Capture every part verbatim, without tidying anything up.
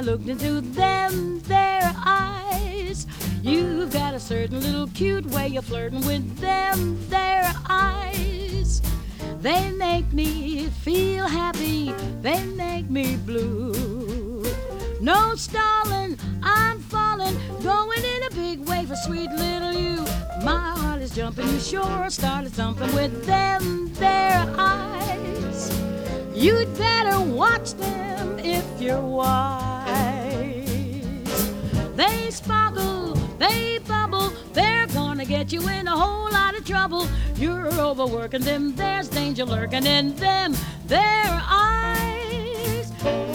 looked into them, their eyes. You've got a certain little cute way of flirting with them, their eyes. They make me feel happy, they make me blue. No stalling, I'm falling, going in a big way for sweet little you. My heart is jumping, you sure started something with them, their eyes. You'd better watch them if you're wise. They sparkle, they bubble, they're gonna get you in a whole lot of trouble. You're overworking them, there's danger lurking in them, their eyes.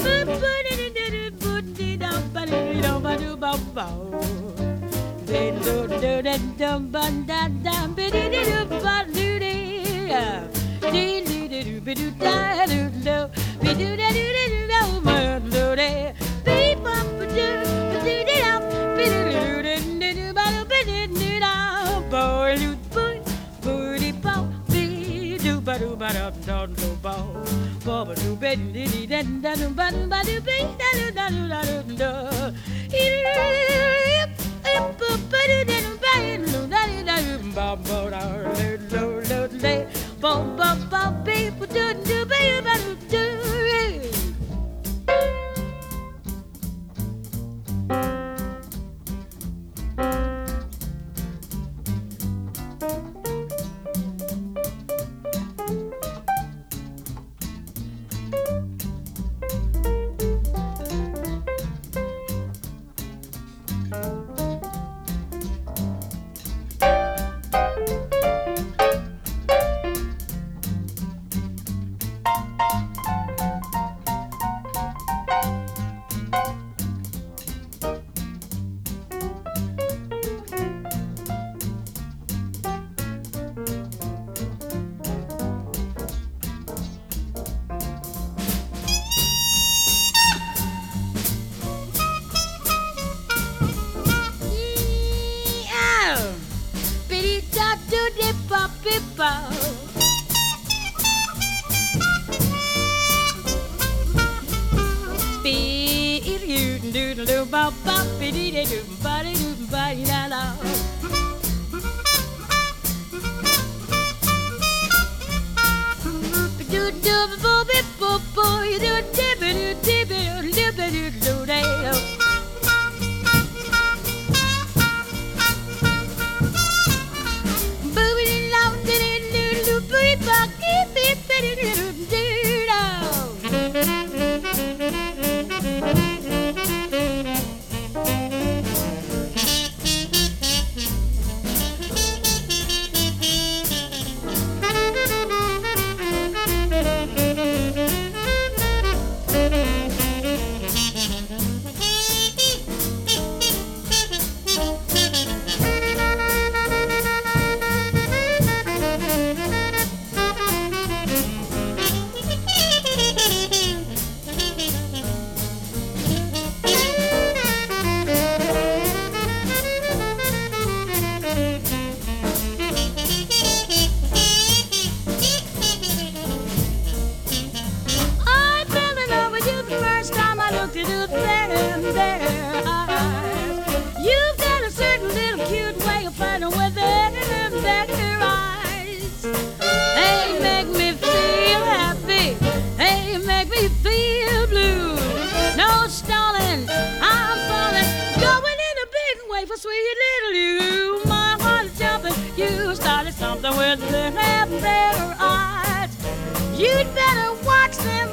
You'd better watch them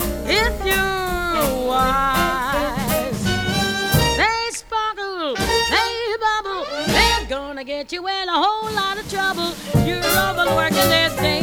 if you're wise. They sparkle, they bubble, they're gonna get you in a whole lot of trouble. You're overworking this thing.